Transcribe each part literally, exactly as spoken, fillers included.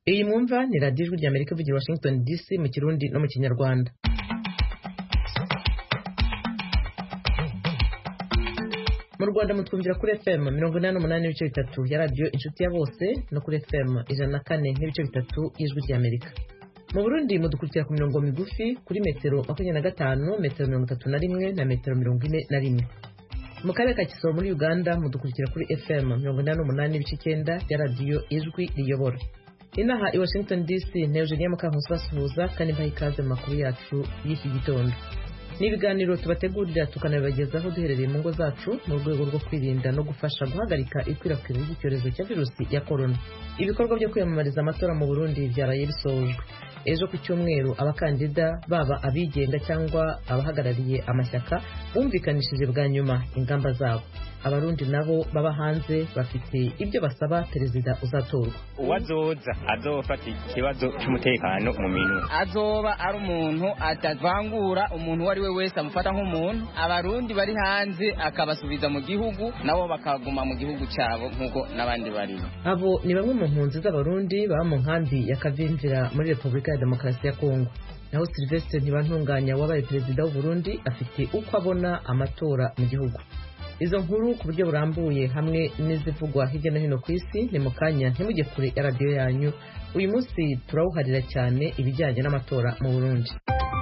Iyi mwumva ni radiyo ijwi ry'Amerika ivugira Washington D C mu Kirundi no mu Kinyarwanda. Mu Rwanda mutwumvira kuri F M mirongo inani n'umunani n'ibice bitatu ya radiyo inshuti ya bose no kuri F M ijana na kane n'ibice bitatu y'ijwi ry'Amerika. Mu Burundi mudukurikira ku mirongo migufi kuri metero makumyabiri na gatanu, metero mirongo itatu na rimwe na metero mirongo ine na rimwe. Mu karere ka Kisoro muri Uganda mudukurikira kuri F M mirongo inani n'umunani n'ibice icyenda ya radiyo ijwi riyobora. Inaha i Washington D C ne Eugenia Mukankusi basuhuza kandi mbaha ikaze mu makuru yacu y'iki gitondo. N'ibiganiro tubategurira tukanabibagezaho duherereye mu ngo zacu mu rwego rwo kwirinda no gufasha guhagarika ikwirakwira ry'icyorezo cya virusi ya corona. Ibikorwa byo kwiyamamariza amatora mu Burundi byaraye bisojwe. Ejo ku cyumweru abakandida baba abigenga cyangwa abahagarariye amashyaka bumvikanishije bwa nyuma ingamba zabo. Abarundi nabo baba hanze bafite ibyo basaba perezida uzatorwa. Uwazoza azofata ikibazo cy'umutekano mu minwe, azoba ari umuntu atavangura umuntu wari we wese amufata nk'umuntu. Abarundi bari hanze akabasubiza mu gihugu nabo bakaguma mu gihugu cyabo nk'uko n'abandi bari. Abo ni bamwe mu mpunzi z'abarundi baba mu nkambi ya Kavimvira muri Repubulika ya Demokarasi ya Kongo. Naho Sylvestre Ntibantunganya wabaye perezida w'u Burundi afite uko abona amatora mu gihugu. Izo nkuru ku buryo burambuye hamwe n'izivugwa hirya no hino ku isi ni mu kanya ntimujye kure ya radiyo yanyu. Uyu munsi turawuharira cyane ibijyanye n'amatora mu Burundi.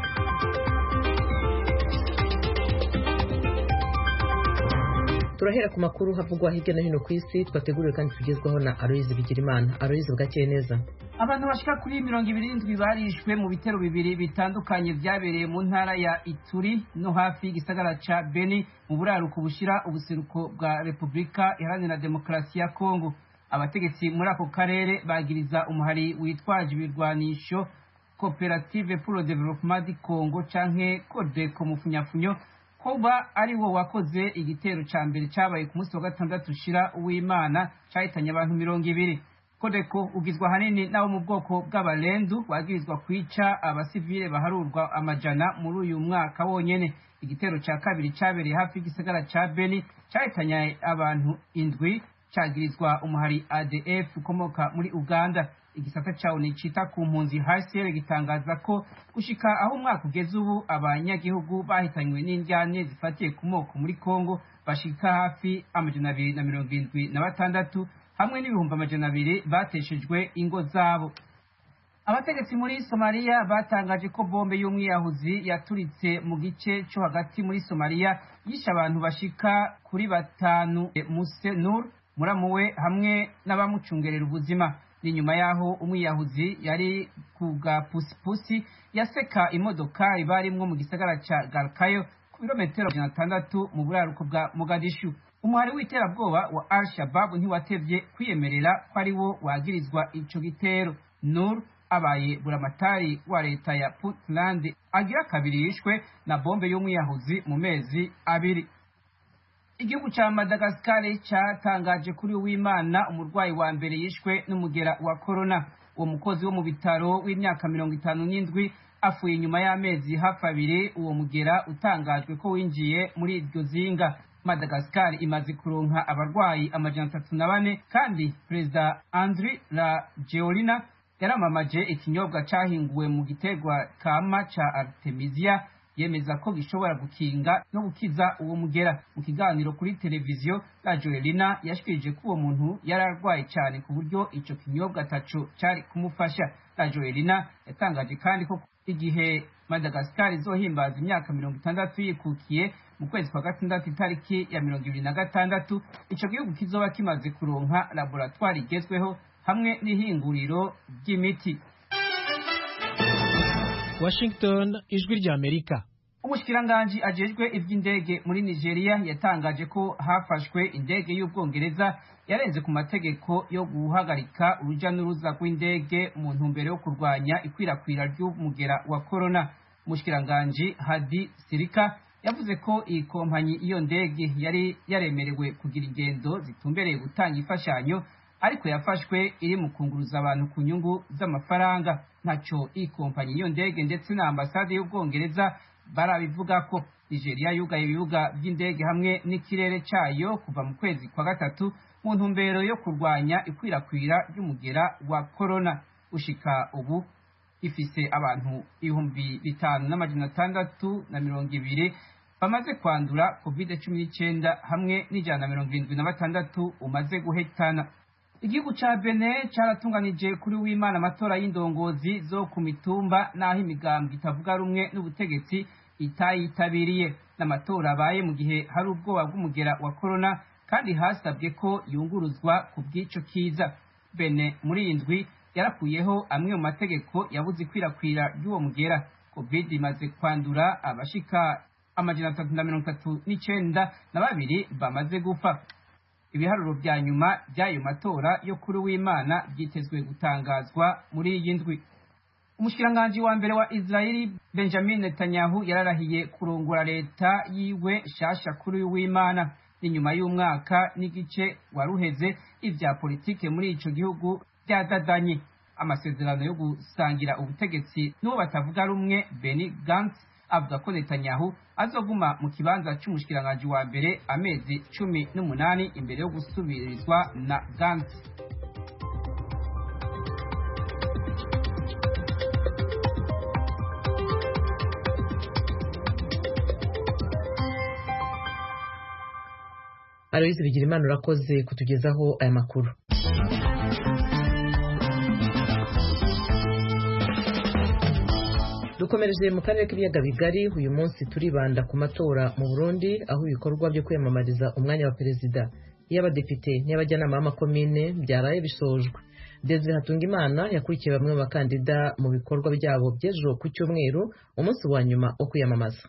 Turahera ku makuru havugwa hirya no hino ku isi twateguriwe kandi tugezwaho na Aloise Bigirimana. Aloise bwakeye neza. Abantu bashika kuri mirongo ibiri n'indwi barishwe mu bitero bibiri bitandukanye byabereye mu ntara ya Ituri no hafi y'igisagara ca Beni mu buraruko bushira ubuseruko bwa Repubulika Iharanira Demokarasi ya Kongo. Abategetsi muri ako karere bagiriza umuhari witwaje ibirwanisho Coopérative pour le Développement du Congo canke Codeco mu funyafunyo kuba ari wo wakoze igitero ca mbere cabaye ku munsi wa gatandatu ushira uw'Imana cahitanye abantu mirongo ibiri. Codeco ugizwa hanini nabo mu bwoko bw'abalendu wagirizwa kwica abasivile baharurwa amajana muri uyu mwaka wonyene. Igitero ca kabiri cabereye hafi y'igisagara ca Beni cahitanye abantu indwi cagirizwa umuhari A D F ukomoka muri Uganda. Igisata cawo ni cita ku mpunzi H C R gitangaza ko gushika aho umwaka ugeze ubu abanyagihugu bahitanywe n'indyane zifatiye ku moko muri Kongo bashika hafi amajana abiri na mirongo irindwi na batandatu hamwe n'ibihumbi amajana abiri bateshejwe ingo zabo. Abategetsi muri Somalia batangaje ko bombe y'umwiyahuzi yaturitse mu gice cyo hagati muri Somalia yishe abantu bashika kuri batanu. Muse Nur muramuwe hamwe n'abamucungerera ubuzima. Ni nyuma yaho umwiyahuzi yari kuga pusipusi yaseka imodoka ibarimwo mu gisagara ca Galkayo ku birometero mirongo itandatu mu buraruko bwa Mogadishu. Umuhari w'iterabwoba wa Al-Shabaab ntiwatevye kwiyemerera ko ari wo wagirizwa ico gitero. Nur abaye buramatari wa leta ya Puntland agira kabiri yishwe na bombe y'umwiyahuzi mu mezi abiri. Igihugu ca Madagascar cyatangaje kuri uw'Imana umurwayi wa mbere yishwe n'umugera wa corona. Uwo mukozi wo mu bitaro w'imyaka mirongo itanu n'indwi afuye nyuma y'amezi hafi abiri uwo mugera utangajwe ko winjiye muri iryo zinga. Madagascar imaze kuronka abarwayi amajana atatu na bane kandi Perezida Andry Rajoelina yaramamaje ikinyobwa cahinguwe mu giterwa kama ca Artemisia yemeza ko gishobora gukinga no gukiza uwo mugera. Mu kiganiro kuri televiziyo Rajoelina yashikirije ko uwo muntu yararwaye cyane ku buryo ico kinyobwa taco cari kumufasha. Rajoelina yatangaje kandi ko igihe Madagascar izohimbaza imyaka mirongo itandatu yikukiye mu kwezi kwa gatandatu itariki ya mirongo ibiri na gatandatu ico gihugu kizoba kimaze kuronka laboratoire igezweho hamwe n'ihinguriro ry'imiti. Washington, ijwi rya Amerika. Umushikiranganji ajejwe iby'indege muri Nigeria yatangaje ko hafashwe indege y'Ubwongereza yarenze ku mategeko yo guhagarika uruja n'uruza rw'indege mu ntumbero yo kurwanya ikwirakwira ry'umugera wa corona. Umushikiranganji Hadi Sirika yavuze ko iyi kompanyi iyo ndege yari yaremerewe kugira ingendo zitumbereye gutanga imfashanyo ariko yafashwe iri mu kunguruza abantu ku nyungu z'amafaranga. Ntaco iyi kompanyi iyo ndege ndetse na ambasade y'Ubwongereza barabivuga ko. Nigeria yugaye ibibuga by'indege hamwe n'ikirere cayo kuva mu kwezi kwa gatatu mu ntumbero yo kurwanya ikwirakwira ry'umugera wa corona. ushika ubu ifise abantu ibihumbi bitanu n'amajana atandatu na mirongo ibiri bamaze kwandura covid cumi n'icyenda hamwe n'ijana na mirongo irindwi na batandatu umaze guhetana. Igihugu ca Benin caratunganije kuri w'Imana amatora y'indongozi zo ku mitumba n'aho imigambwe itavuga rumwe n'ubutegetsi itayitabiriye. N'amatora abaye mu gihe hari ubwoba bw'umugera wa corona kandi hasabwe ko yunguruzwa ku bw'ico kiza. Benin muri indwi yarakuyeho amwe mu mategeko yabuze ikwirakwira ry'uwo mugera. Covid imaze kwandura abashika amajana atatu na mirongo itatu n'icenda na babiri bamaze gupfa. Ibiharuro vya nyuma by'ayo matora yo kuri w'Imana byitezwe gutangazwa muri iyi ndwi. Umushikiranganji wa mbere wa Israeli Benjamin Netanyahu yararahiye kurongora leta yiwe shasha kuri w'Imana. Ni nyuma y'umwaka n'igice waruheze ivya politike muri ico gihugu byadadanye. Amasezerano yo gusangira ubutegetsi n'uwo batavuga rumwe Benny Gantz avuga ko Netanyahu azoguma mu kibanza c'umushikiranganji wa mbere amezi cumi n'umunani imbere yo gusubirizwa na Gantz. Aloyizi Bigirimana urakoze kutugezaho aya makuru. Dukomereje mu karere k'ibiyaga bigari uyu munsi turibanda ku matora mu Burundi aho ibikorwa byo kwiyamamariza umwanya wa perezida y'abadepite n'abajyanama b'amakomine byaraye bisojwe. Desire Hatungimana yakurikiye bamwe mu bakandida mu bikorwa byabo by'ejo ku cyumweru umunsi wa nyuma wo kwiyamamaza.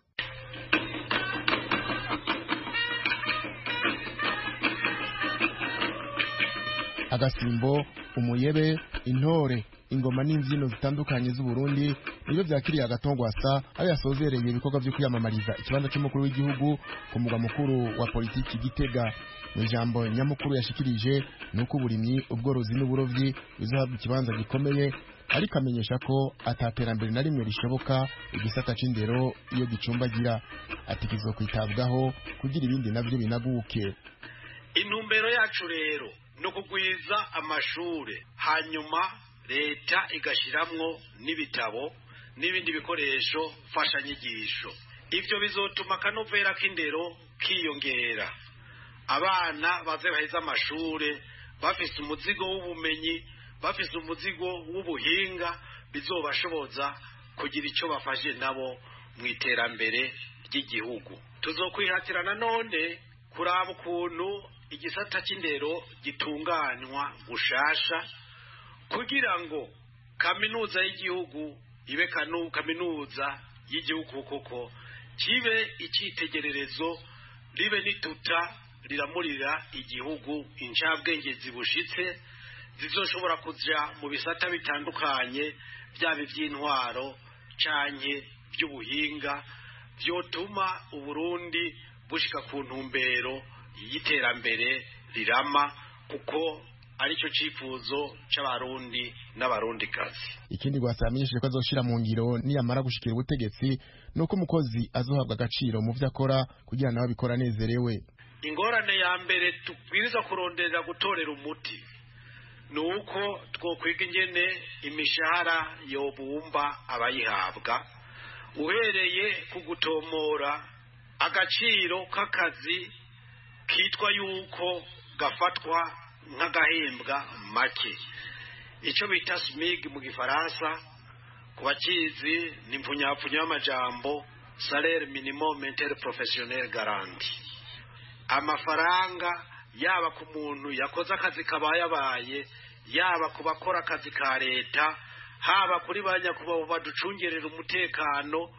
Agasimbo, umuyebe, intore, ingoma n'imbyino zitandukanye z'u Burundi nibyo byakiriye agatongwasa aho yasozereye ibikorwa byo kwiyamamariza ikibanza cy'umukuru w'igihugu ku mugwa mukuru wa politiki Gitega. Mu ijambo nyamukuru yashikirije nuko uburimyi, ubworozi n'uburovyi bizahabwa ikibanza gikomeye, ariko amenyesha ko ataterambere na rimwe rishoboka igisata c'indero iyo gicumbagira, ati kizokwitabwaho kugira ibindi navyo binaguke. Intumbero yacu rero no kugwiza amashure, hanyuma leta igashiramwo n'ibitabo n'ibindi bikoresho mfashanyigisho. Ivyo bizotuma akanovera k'indero kiyongera, abana baze baheza amashure bafise umuzigo w'ubumenyi, bafise umuzigo w'ubuhinga bizobashoboza kugira ico bafashe nabo mu iterambere ry'igihugu. Tuzokwihatira nanone kuraba ukuntu igisata c'indero gitunganywa gushasha kugira ngo kaminuza y'igihugu ibe kanu kaminuza y'igihugu koko kibe icitegererezo, ribe nituta riramurira igihugu incabwenge zibushitse zizoshobora kuja mu bisata bitandukanye byaba ivy'intwaro canke by'ubuhinga vyotuma Uburundi bushika ku ntumbero y'iterambere rirama, kuko arico cifuzo c'abarundi n'abarundikazi. Ikindi gwasamenyesheje ko azoshira mu ngiro niyamara gushikira ubutegetsi nuko umukozi azohabwa agaciro mu vyo akora kugira nawe bikora nezerewe. Ingorane ya mbere tubwiriza kurondera gutorera umuti nuko twokwiga ingene imishahara yobumba abayihabwa, uhereye ku gutomora agaciro k'akazi kitwa yuko gafatwa nk'agahembwa make, ico bita S M I G mu gifaransa, ku bakizi ni mpunyapfunya y'amajambo salaire minimum interprofessionnel garanti. Amafaranga yaba ku muntu yakoze akazi kabayabaye, yaba ku bakora akazi ka leta, haba kuri banyakubaho baducungerera umutekano,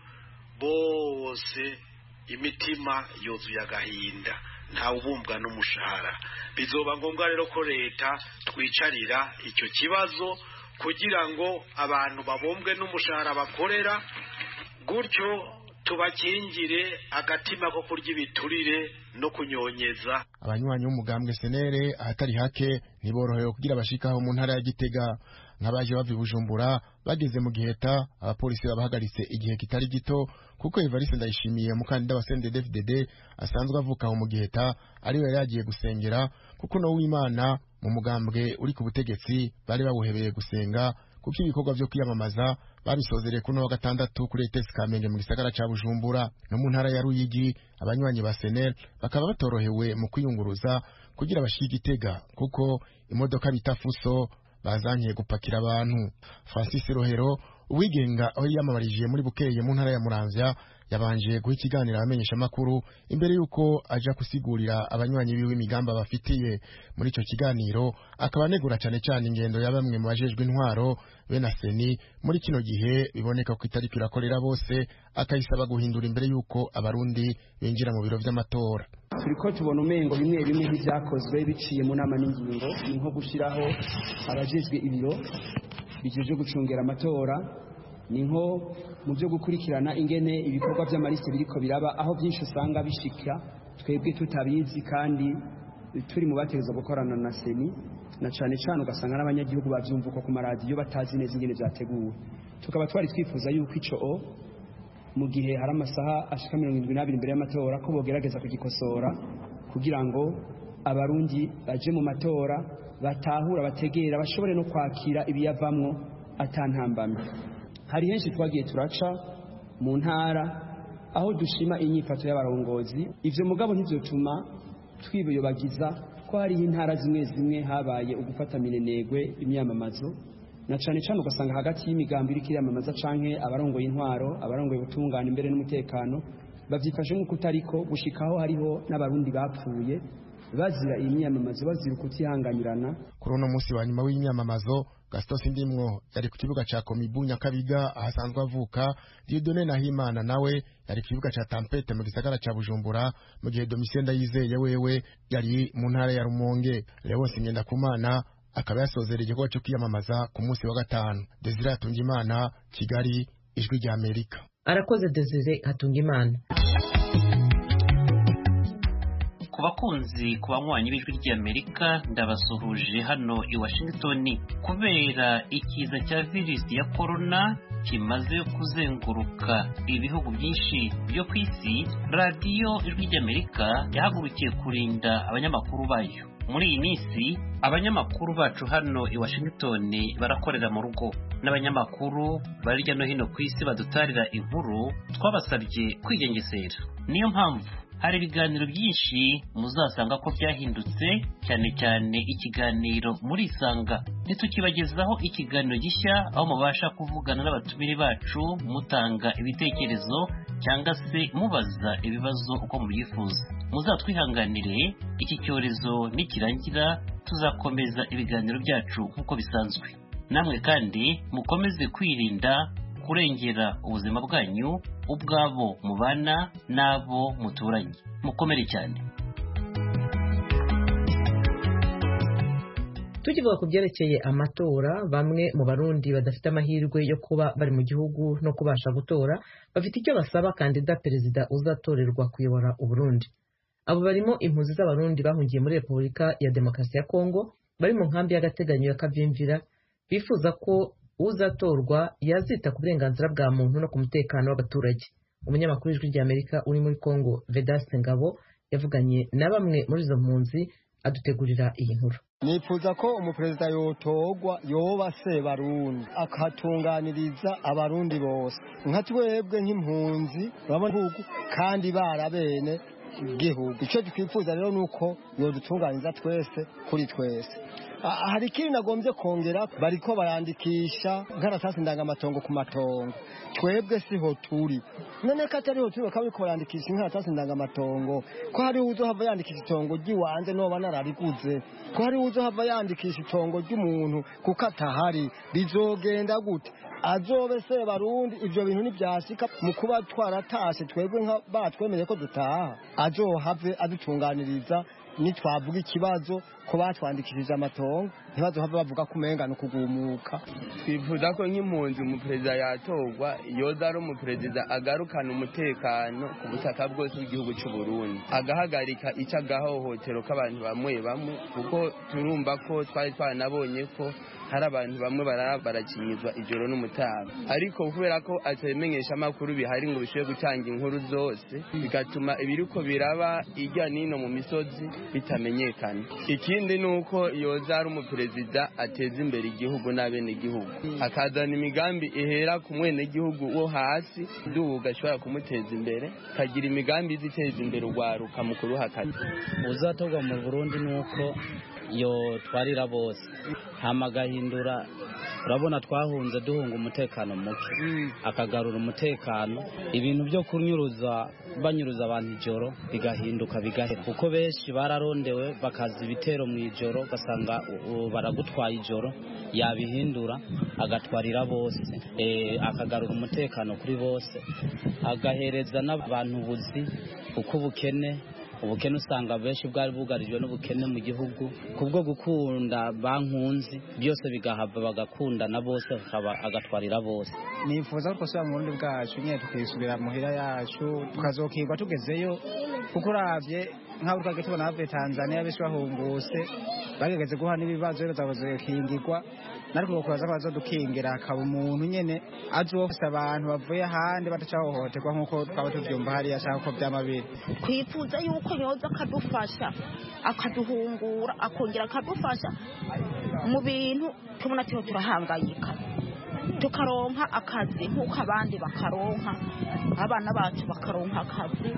bose imitima yuzuye agahinda, nta ubumbwa n'umushahara. Bizoba ngombwa rero ko leta twicarira icyo kibazo kugira ngo abantu babombwe n'umushahara bakorera, gutyo tubakingire agatima ko kurya ibiturire no kunyonyeza. Abanywanyi b'umugambwe senere ahatari hake niborohewe kugira bashikaho mu ntara ya Gitega, nk'abaje bava Bujumbura bageze mu Giheta abapolisi babahagaritse igihe kitari gito kuko Evariste Ndayishimiye mukandida wa C N D D F D D asanzwe avuka mu Giheta ariwe yagiye gusengera kuko no w'Imana mu mugambwe uri ku butegetsi bari bawuhebeye gusenga kuko ibikorwa vyo kwiyamamaza babisozereye kuno wa gatandatu kuri E T S Kamenge mu gisagara ca Bujumbura no mu ntara ya Ruyigi. Abanywanyi ba Senel bakaba batorohewe mu kwiyunguruza kugira bashike Gitega kuko imodoka bita Fuso bazanye gupakira abantu. Francis Rohero uwigenga aho yamamarije muri Bukeye mu ntara ya Muramvya yabanje guha ikiganiro abamenyesha makuru imbere yuko aja kusigurira abanywanyi biwe imigamba bafitiye. Muri ico kiganiro akaba negura cyane cyane ingendo ya bamwe mu bajejwe intwaro bena Seni muri kino gihe biboneka ko itari kwirakorera bose, akayisaba guhindura imbere yuko abarundi binjira mu biro vy'amatora. Turiko tubona umengo bimwe bimwe nk'ivyakozwe biciye mu nama n'ingingo nko gushiraho abajejwe ibiro bijeje gucungera amatora, ni nko mu byo gukurikirana ingene ibikorwa by'amaliste biriko biraba, aho byinshi usanga bishika twebwe tutabizi kandi turi mu bategerezwa gukorana na Seni, na cane cane ugasanga n'abanyagihugu bavyumva uko ku maradiyo batazi neza ingene vyateguwe. Tukaba twari twifuza yuko ico o mu gihe hari amasaha ashika mirongo indwi n'abiri imbere y'amatora ko bogerageza kugikosora kugira ngo abarundi baje mu matora batahura, bategera, bashobore no kwakira ibiyavamwo atantambamye. Hari henshi twagiye turaca mu ntara aho dushima inyifato y'abarongozi, ivyo mugabo ntivyotuma twibuyobagiza ko hari intara zimwe zimwe habaye ugufata minenegwe imyamamazo, na cane cane ugasanga hagati y'imigambi iri kiriyamamaza canke abarongoye intwaro, abarongoye ubutungane imbere n'umutekano bavyifashe nk'uko utariko gushikaho hariho n'abarundi bapfuye bazira iyi myamamazo, bazira ukutihanganirana. Kuri uno musi wa nyuma w'imyamamazo Gaston Sindimwo yari ku kibuga ca Komibu Nyakabiga ahasanzwe avuka. Dieudonné Nahimana nawe yari ku kibuga ca Tampete mu gisagara ca Bujumbura, mu gihe Domitien Ndayizeye wewe yari mu ntara ya Rumonge. Leonce Ngendakumana akaba yasozera igikorwa cyo kwiyamamaza ku munsi wa gatanu. Desire Hatungimana, Kigali, Ijwi rya Amerika. Arakoze Desire Hatungimana. Kubakunzi kubanywanyi b'Ijwi ry'Amerika ndabasuhuje hano i Washington. Kubera ikiza cya virusi ya corona kimaze kuzenguruka ibihugu byinshi byo ku isi, radiyo Ijwi ry'Amerika yahagurukiye kurinda abanyamakuru bayo. Muri iyi minsi abanyamakuru bacu hano i Washington barakorera mu rugo, n'abanyamakuru bari hirya no hino ku isi badutarira inkuru twabasabye kwigengesera. Niyo mpamvu hari ibiganiro byinshi muzasanga ko byahindutse, cyane cyane ikiganiro muri Isanga. Ntitukibagezaho ikiganiro gishya aho mubasha kuvugana n'abatumire bacu mutanga ibitekerezo cyangwa se mubaza ibibazo uko mubyifuza. Muzatwihanganire, iki cyorezo nikirangira tuzakomeza ibiganiro byacu nk'uko bisanzwe. Namwe kandi mukomeze kwirinda kurengera ubuzima bwanyu, ubwabo mubana nabo muturanye. Mukomere cyane. Tukivuga ku byerekeye amatora, bamwe mu Barundi badafite amahirwe yo kuba bari mu gihugu no kubasha gutora bafite icyo basaba kandida perezida uzatorerwa kuyobora Uburundi. Abo barimo impunzi z'Abarundi bahungiye muri Repubulika ya Demokarasi ya Kongo, bari mu nkambi y'agateganyo ya Kavimvira, bifuza ko uzatorwa yazita ku burenganzira bwa muntu no ku mutekano w'abaturage. Umunyamakuru w'Ijwi ry'Amerika uri muri Kongo, Vedaste Ngabo, yavuganye na bamwe muri izo mpunzi adutegurira iyi nkuru. Nifuza ko umuperezida yotorwa yoba se Barundi akatunganiriza abarundi bose, nka twebwe nk'impunzi babona hugu kandi barabene igihugu. Icyo twifuza rero nuko yodutunganiza twese kuri twese. Hari ikindi nagombye kongera, bariko barandikisha nkaratasi ndangamatongo ku matongo. Twebwe siho turi, none ko atariho turi bakaba barandikisha nkaratasi ndangamatongo, ko hari uzo hava yandikisha itongo ry'iwanze no banarariguze, ko hari uzo hava yandikisha itongo ry'umuntu kuko atahari, bizogenda gute? Azobe se Barundi ivyo bintu nivyashika mu kuba twaratashe twebwe nka batwemeye ko dutaha, azohave adutunganiriza nitwavuga ikibazo ko batwandikishije amatongo ntibazohava bavuga ko umenga no kugumuka. Twifuza ko nk'impunzi umuperezida yatorwa yoza ari umuperezida agarukana umutekano ku butaka bwose bw'igihugu cy'u Burundi, agahagarika icyo agahohotero k'abantu bamwe bamwe, kuko turumva ko twari twanabonye ko hari abantu bamwe barakinyizwa ijoro n'umutaga, ariko kubera ko atabimenyesha amakuru bihari ngo bishoboye gutanga inkuru zose, bigatuma ibiriko biraba irya nino mu misozi bitamenyekana. Ikindi nuko yoza ari umuperezida ateza imbere igihugu n'abene igihugu, akazana imigambi ihera ku mwene gihugu wo hasi duga ashobora kumuteza imbere, kagira imigambi iziteza imbere urwaruka mu kuruha akazi. Uzatorwa mu Burundi nuko yo twarira bose hamagahindura. Urabona twahunze duhunga umutekano muke, akagarura umutekano, ibintu byo kunyuruza banyuruza abantu ijoro bigahinduka bigahera, kuko benshi bararondewe bakaza ibitero mu ijoro, basanga baragutwaye ijoro, yabihindura agatwarira bose, e, akagarura umutekano kuri bose, agahereza n'abantu buzi, kuko ubukene ubukene usanga benshi bwari bugarijwe n'ubukene mu gihugu, kubwo gukunda bankunzi byose bigahava bagakunda na bose agatwarira bose. Nifuza ko twasubira mu Burundi bwacu nyine tukisubira muhira yacu tukazokirwa tugezeyo, kuko uravye nk'abo twage tubona havuye Tanzania benshi bahunguse bagegeze guha n'ibibazo bazokingirwa, nariko kubaza ko bazodukingira akaba umuntu nyene azofisa abantu bavuye ahandi batacahohoterwa nk'uko twaba tuvyumva hariya cyangwa ko byamabiri. Twifuza yuko yoza akadufasha akaduhungura akongera akadufasha mu bintu tubona tiho turahangayika, tukaronka akazi nk'uko abandi bakaronka, abana bacu bakaronka akazi,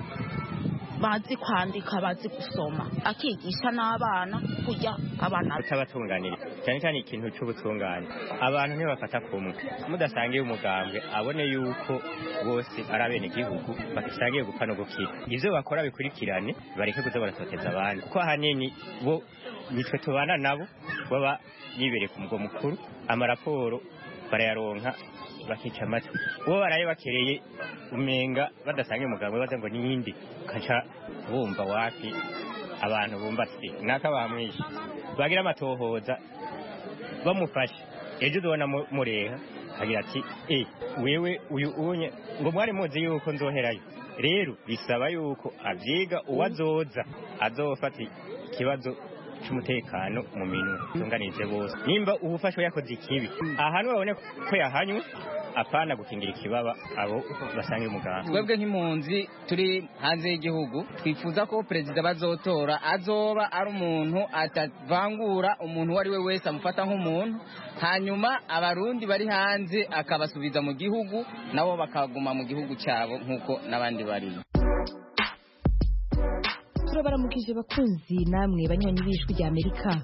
bazi kwandika bazi gusoma, akigisha n'abana kujya abana atabatunganira cyane cyane ikintu cy'ubutungane. Abantu ntibafata kumwe, mudasangiye umugambwe abone yuko bose ari abene igihugu batasangiye gupfa no gukira, ivyo bakora bikurikirane, bareke kuza baratoteza abandi, kuko ahanini bo nitwe tubana nabo baba yibereye ku mugwa mukuru, amaraporo barayaronka bakica amatwi, uwo baraye bakereye umenga badasangiye umugambwe baze ngo niyindi, kaca bumva wapi abantu bumva se naka bamwishe, bagira amatohoza bamufashe, ejo ubona mureha agira ati eh wewe uyu unye ngo mwari muzi yuko nzoherayo. Rero bisaba yuko avyiga uwazoza azofata ikibazo cy'umutekano mu minwe tunganije bose, nimba ubufashwe yakoze ikibi ahantu babone ko yahanywe apana gukingira ikibaba abo basangiye umuganda. Twebwe nk'impunzi turi hanze y'igihugu twifuza ko perezida bazotora azoba ari umuntu atavangura umuntu wari we wese amufata nk'umuntu, hanyuma abarundi bari hanze akabasubiza mu gihugu nabo bakaguma mu gihugu cyabo nk'uko n'abandi bari. Turabaramukije bakunzi namwe banywanyi b'Ijwi rya Amerika.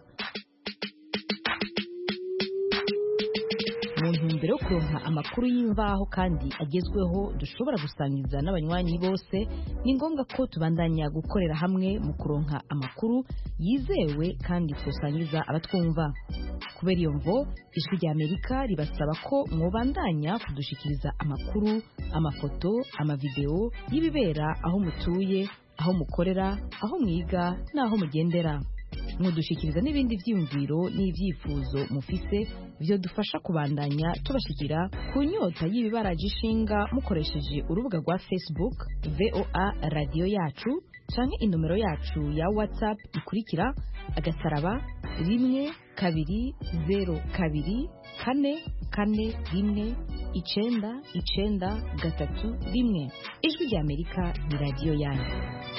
Mu ntumbero yo kuronka amakuru y'imvaho kandi agezweho dushobora gusangiza n'abanywanyi bose, ni ngombwa ko tubandanya gukorera hamwe mu kuronka amakuru yizewe kandi tusangiza abatwumva. Kubera iyo mvo Ijwi rya Amerika ribasaba ko mwobandanya kudushikiriza amakuru, amafoto, amavideo y'ibibera aho mutuye, aho mukorera, aho mwiga n'aho mugendera. Mudushikiriza n'ibindi vyiyumviro n'ivyifuzo mufise byo dufasha kubandanya tubashikira ku nyota y'ibibaraje ishinga mukoresheje urubuga rwa Facebook V O A Radio yacu canke inomero yacu ya WhatsApp ikurikira agasaraba rimwe kabiri zero kabiri kane kane rimwe icenda icenda gatatu rimwe. Ijwi rya Amerika ni radio yanyu.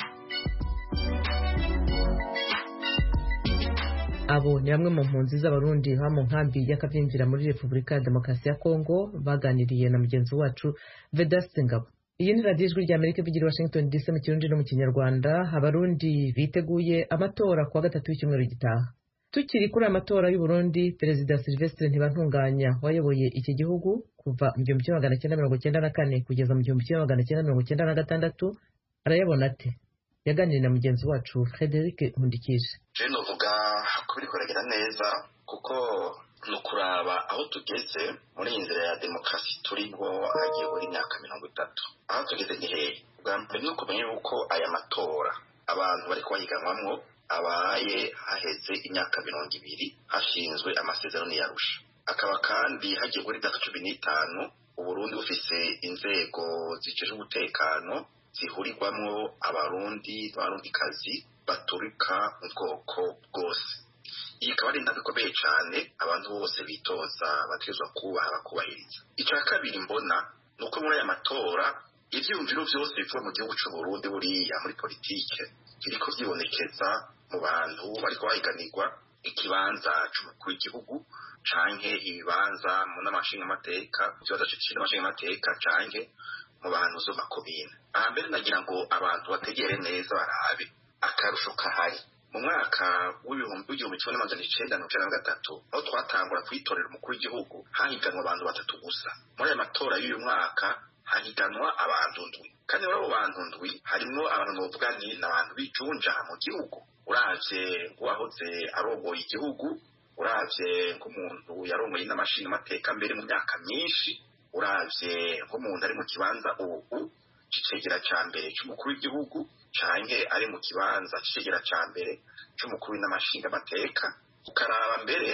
Abo ni bamwe mu mpunzi z'abarundi ha mu nkambi y'Akavyinjira muri Repubulika ya Demokarasi ya Kongo baganiriye na mugenzi wacu Vedaste Ngabo. Iyi ni radio Ijwi rya Amerika ivugira Washington D C mu Kirundi no mu Kinyarwanda. Abarundi biteguye amatora kwa gatatu w'icyumweru gitaha. Tukiri kuri amatora y'u Burundi, Perezida Sylvestre Ntibantunganya wayoboye iki gihugu kuva mu gihumbi kimwe magana cyenda mirongo cyenda na kane kugeza mu gihumbi kimwe magana cyenda mirongo cyenda na gatandatu, arayabona ate? Yaganiriye na mugenzi wacu Frederic Nkundikije. Je novuga ko biriko biragenda neza kuko nukuraba aho tugeze muri inzira ya demokarasi turimo hagiye buri myaka mirongo itatu. Aho tugeze ni hehe? Bwa mbere nuko kumenya yuko aya matora abantu bari kubahiganwamwo abaye haheze imyaka mirongo ibiri hashinzwe amasezerano y'Arusha. Akaba kandi hagiye buri myaka cumi n'itanu Uburundi bufise inzego zijeje umutekano zihurirwamwo abarundi n'abarundikazi baturika mu bwoko bwose. Iyi akaba ari intambwe ikomeye cyane abantu bose bitoza bategerezwa kubaha bakubahiriza. Icya kabiri mbona ni uko muri aya matora ivyiyumviro vyose bivuga mu gihugu c'u Burundi buriya muri politike biriko vyibonekeza mu bantu bariko bahiganirwa ikibanza c'umukuru w'igihugu canke ibibanza mu n'amashinga amateka mu kibazo c'amashinga amateka canke mu bantu zo makomine. Aha mbere nagira ngo abantu bategere neza barabe akarusho kahari. Mu mwaka w'ibihumbi w'igihumbi kimwe n'amajana icenda mirongo icenda na gatatu aho twatangura kwitorera umukuru w'igihugu hahiganwa abantu batatu gusa. Muri aya matora y'uyu mwaka hahiganwa abantu ndwi, kandi muri abo bantu ndwi harimwo abantu novuga ni n'abantu bijunja mu gihugu. Uravye nk'uwahoze arongoye igihugu, uravye nk'umuntu yarongoye n'amashinga amateka mbere mu myaka myinshi, uravye nk'umuntu ari mu kibanza ubu c'icegera ca mbere c'umukuru w'igihugu canke ari mu kibanza c'icegera ca mbere c'umukuru n'amashinga amateka, ukaraba mbere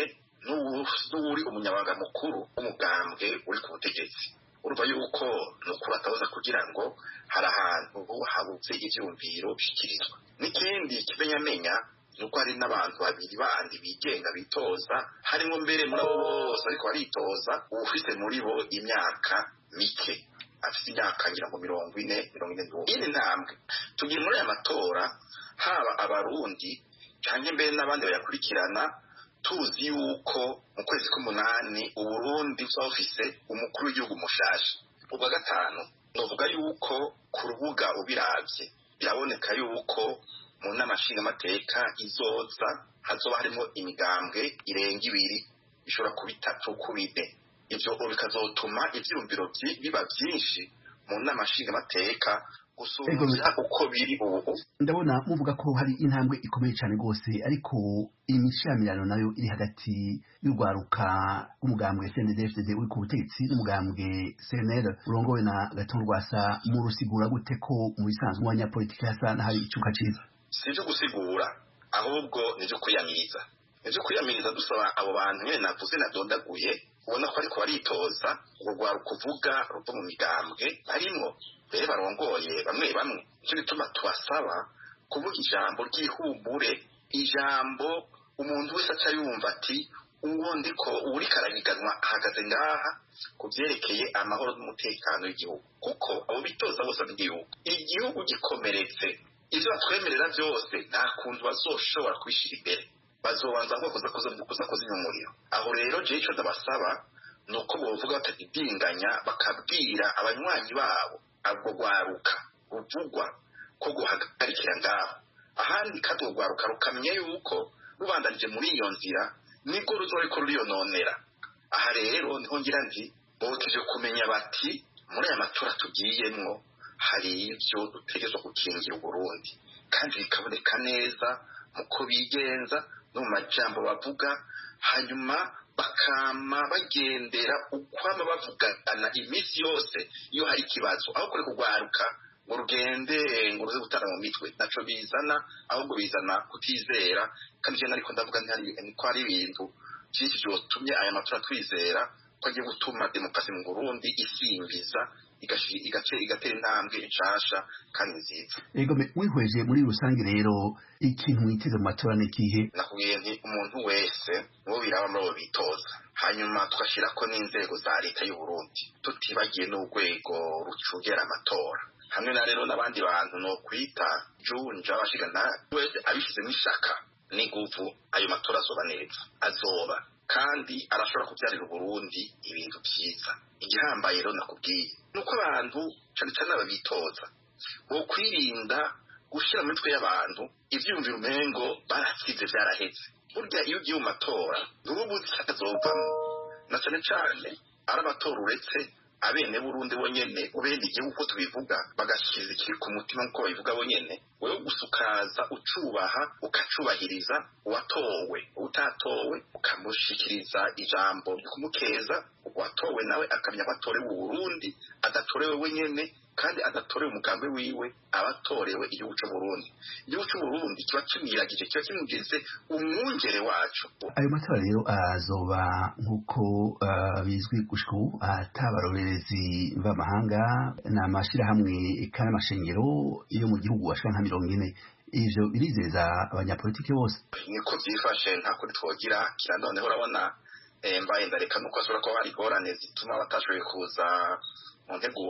n'uwuri umunyabanga mukuru w'umugambwe uri ku butegetsi. Urumva yuko nukuri atabuza kugira ngo hari ahantu habuze ivyumviro bishikirizwa. N'ikindi kimenyamenya nuko hari n'abantu babiri bandi bigenga bitoza, harimo mbere muri abo bose ariko baritoza uwufise muri bo imyaka mike, afite imyaka ngira ngo mirongo ine mirongo ine n'umwe. Iyi ntambwe tugiye muri aya matora, haba abarundi canke mbere n'abandi bayakurikirana, tuzi yuko mu kwezi k'umunani Uburundi buzoba bufise umukuru w'igihugu mushasha. Ubwa gatanu novuga yuko ku rubuga ubiravye biraboneka yuko mu n'amashinga amateka izoza hazoba harimo imigambwe irenga ibiri, ishobora kuba itatu kuba ine. Ivyo bikazotuma ivyumviro biba vyinshi mu n'amashinga amateka gusumvya uko biri ubu. Ndabona muvuga ko hari intambwe ikomeye cyane rwose, ariko imishamirano nayo iri hagati y'urwaruka rw'umugambwe C N D D F D D uri ku butegetsi n'umugambwe C N L urongowe na Agathon Rwasa. Mu rusigura gute ko mu bisanzwe mu banyapolitiki hasa n'ahari icuka ciza? Si ivyo gusigura, ahubwo nivyo kwiyamiriza. Nivyo kwiyamiriza dusaba abo bantu nyene navuze nadondaguye, ubona ko ariko baritoza urwo rwaruka uvuga ruva mu migambwe harimwo mbere barongoye bamwe bamwe. Nicyo gituma tubasaba kuvuga ijambo ry'ihumbure, ijambo umuntu wese aca yumva ati uwo ndiko uriko arahiganwa ahagaze ngaha ku vyerekeye amahoro n'umutekano w'igihugu, kuko abo bitoza bose b'igihugu igihugu gikomeretse, ivyo batwemerera vyose nta kuntu bazoshobora kubishira imbere, bazobanza ngo kuza kuza kuzimya umuriro. Aho rero je ico ndabasaba nuko bovuga batadidinganya, bakabwira abanywanyi babo abwo rwaruka ruvugwa ko guhagarikira ngaho, ahandi kandi urwo rwaruka rukamenya yuko rubandanije muri iyo nzira nibwo ruzoriko ruriyononera. Aha rero niho ngira nti bokeje kumenya bati muri aya matora tugiyemwo hari ivyo dutegerezwa gukingira Uburundi, kandi bikaboneka neza muko bigenza no mu majambo bavuga, hanyuma bakama bagendera ukwama bavugana imisi yose iyo hari ikibazo, aho kure kugwaruka ngo rugende ngo ruze gutana mu mitwe, naco bizana ahubwo bizana kutizera. Kandi je nariko ndavuga nti ko ari ibintu byinshi byotumye aya matora twizera ko agiye gutuma demokarasi mu Burundi isimbiza igace igatera intambwe nshasha kandi nziza. Ego wihweje muri rusange rero ikintu mwiteze mu matora n'ikihe? Nakubwiye nti umuntu wese uwo biraba muri abo bitoza, hanyuma tugashira ko n'inzego za leta y'u Burundi, tutibagiye n'urwego rucungera amatora, hamwe na rero n'abandi bantu no kwita junja bashigana wese abishizemo ishaka n'inguvu, ayo matora azoba neza, azoba kandi arashobora kubyarira Uburundi ibintu byiza. Igihambaye rero nakubwiye nuko abantu cyane cyane ababitoza bo kwirinda gushira mu mitwe y'abantu ivyumvira umengo baratsize vyaraheze. Burya iyo ugiye mu matora ntubuzi cyazovamo, na cyane cyane ari amatora uretse abene Burundi bonyene ubende igihugu uko tubivuga bagashyize ikiri ku mutima uko babivuga bonyene, wewe gusukaza ucubaha ukacubahiriza uwatowe, utatowe ukamushikiriza ijambo ryo kumukeza, uwatowe nawe akamenya ko atorewe Burundi, adatorewe wenyene kandi adatorewe umugambi wiwe, abatorewe igihugu cy'u Burundi. Igihugu cy'u Burundi kiba kimwiragije, kiba kimugeze umwungere wacu. Ayo matora rero azoba nk'uko uh, bizwi gushika ubu atabarorerezi b'amahanga n'amashirahamwe kandi amashengero yo mu gihugu ashika nka mirongo ine. Ivyo birizeza abanyapolitiki bose? Niko vyifashe nta kuri twogira kira, noneho urabona mbaye ndareka nuko ashobora kuba hari ingorane zituma batashoboye kuza mu nteguro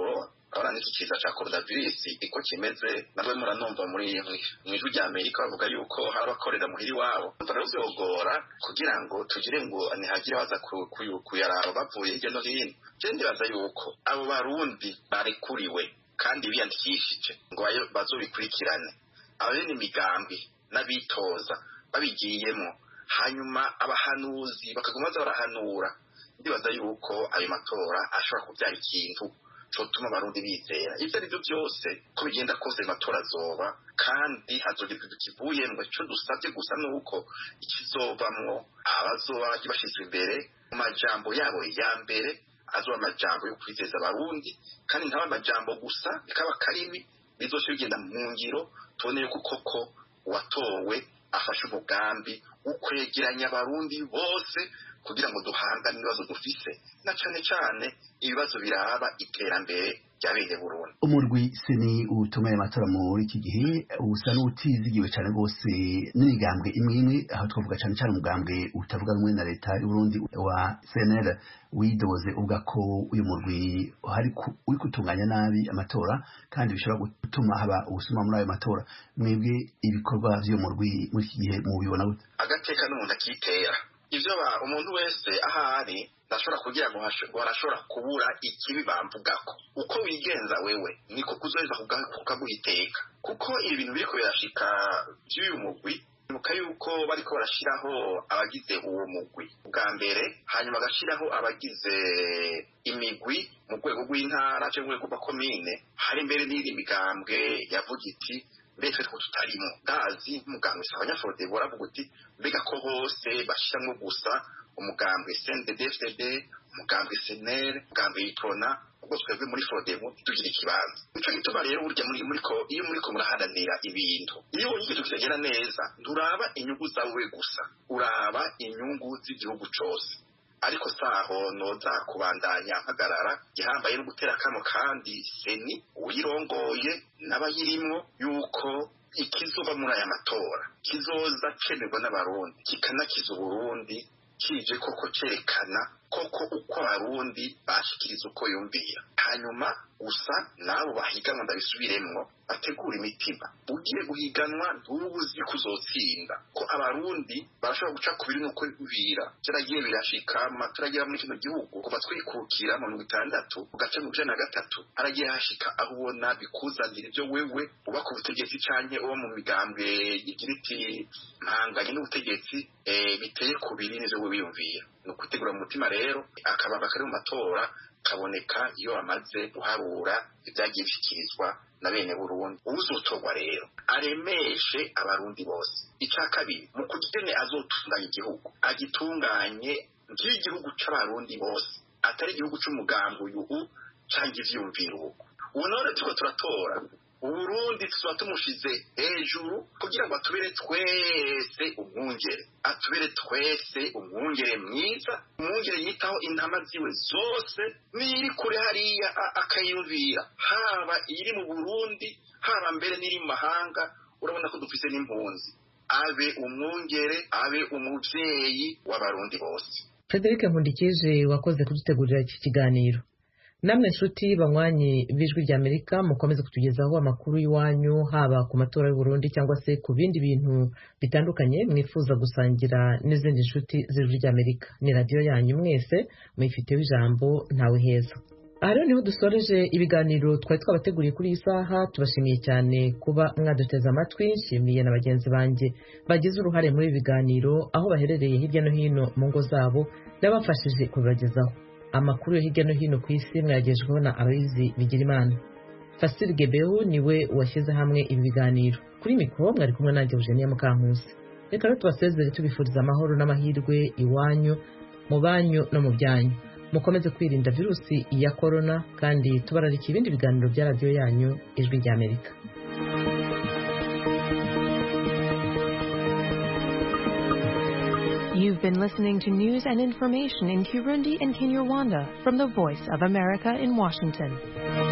abana n'iki kiza cya coronavirus iko kimeze nabwo muranumva muri mu ijwi rya Amerika bavuga yuko hari abakorera muhiri wabo baravyogora kugira ngo tugire ngo ntihagire baza kuyaraba bavuye hirya no hino je ndibaza yuko abo barundi barekuriwe kandi biyandikishije ngo bazobikurikirane abene imigambi n'abitoza babigiyemo hanyuma abahanuzi bakaguma barahanura ndibaza yuko ayo matora ashobora kubyara ikintu cotuma abarundi bizera ivyo ari byo byose ko bigenda kose matora azoba kandi hazogeza ikivuyemwo ico dusabye gusa nuko ikizovamwo abazoba bashyizwe imbere mu majambo yabo ya mbere azoba amajambo yo kwizeza abarundi kandi ntaba amajambo gusa bikaba karimi bizoce bigenda mu ngiro tubone yuko koko uwatowe afashe umugambi wo kwegeranya abarundi bose kugira ngo duhangane n'ibibazo dufise na cane cane ibibazo biraba iterambere rya bene Burundi. Umurwi seni utunganya amatora muri iki gihe usa n'utizigiwe cyane rwose n'imigambwe imwe imwe aho twavuga cyane cyane umugambwe utavuga rumwe na leta y'u Burundi wa C N L widoze uvuga ko uyu murwi hari uri kutunganya nabi amatora kandi bishobora gutuma haba ubusuma muri ayo matora. Mwebwe ibikorwa vy'uyu murwi muri iki gihe mubibona gute? Agateka n'umuntu akitera ivyo ba umuntu wese ahari ndashobora kugira ngo barashobora kubura ikibi bamvugako uko wigenza wewe niko kuzoheza kukaguhiteka kuko ibintu biriko birashika by'uyu mugwi muka yuko bariko barashiraho abagize uwo mugwi bwa mbere hanyuma bagashiraho abagize imigwi mu rwego rw'intara cyangwa mu rwego rw'akomine hari mbere n'iri migambwe yavuga iti mbese ko tutarimo ndazi umugambwe abanyafrode boravuga uti mbega ko hose bashiramwo gusa umugambwe C N D D F D D umugambwe S N L umugambwe Iprona ubwo twebwe muri Frodemo tugira ikibanza nico gituma rero burya muri muri ko iyo muri ko muraharanira ibintu iyo ugiye kugera neza nturaba inyungu zawe gusa uraba inyungu z'igihugu cose ariko saho noza kubandanya hagarara gihambaye no gutera kamo kandi seni uyirongoye n'abayirimwo yuko ikizuba muri aya matora kizoza cemerwa n'abarundi kikanakiza Uburundi kije koko cerekana koko uko abarundi bashikiriza uko yumvira hanyuma gusa nabo bahiganwa ndabisubiremwo bategura imitima ugiye guhiganwa ntubuzi kuzotsinda ko abarundi barashobora guca kubiri nuko bibira cyaragiye birashika maturagira muri kino gihugu kuva twikukira mu mirongo itandatu ugaca mu ijana na gatatu aragiye hashika aho ubona bikuzanira ibyo wewe uba ku butegetsi canke uwo mu migambwe igira iti mpanganye n'ubutegetsi biteye kubiri n'ivyo wewe biyumvira no kutegura mu mutima rero akababa kari mu matora kaboneka iyo amaze guharura ibyagiye bishikirizwa na bene Burundi uzotorwa rero aremeshe abarundi bose icya kabiri mu kugene azotunganya igihugu agitunganye nk'igihugu c'abarundi bose atari igihugu c'umugambi uyu canke ivyumviro ubu none tuko turatora Uburundi tuba tumushize hejuru kugira ngo atubere twese umwungere atubere twese umwungere mwiza umwungere yitaho intama ziwe zose niri kure hariya akayumvira haba iri mu Burundi haba mbere n'iri mu mahanga urabona ko dufise n'impunzi abe umwungere abe umuvyeyi w'abarundi bose. Frederic Nkundikije wakoze kudutegurira iki kiganiro. Namwe nshuti banywanyi b'ijwi rya Amerika mukomeze kutugezaho amakuru y'iwanyu haba ku matora y'u Burundi cyangwa se ku bindi bintu bitandukanye mwifuza gusangira n'izindi nshuti z'ijwi rya Amerika. Ni radio yanyu mwese muyifiteho ijambo ntawe heza. Aha rero niho dusoreje ibiganiro twari twabateguriye kuri iyi saha. Tubashimiye cyane kuba mwaduteze amatwi. Nshimiye na bagenzi banjye bagize uruhare muri ibi biganiro aho baherereye hirya no hino mu ngo zabo n'abafashije kubagezaho amakuru yo hirya no hino ku isi. Mwagejweho na Aloyizi Bigirimana. Fasiri Gebehu niwe washyize hamwe ibi biganiro. Kuri mikoro mwari kumwe nanjye Eugenia Mukankusi. Reka rero tubasezere tubifuriza amahoro n'amahirwe iwanyu mu banyu no mu byanyu. Mukomeze kwirinda virusi ya corona kandi tubararika ibindi biganiro bya radio yanyu Ijwi rya Amerika. You've been listening to news and information in Kirundi and Kinyarwanda from the Voice of America in Washington.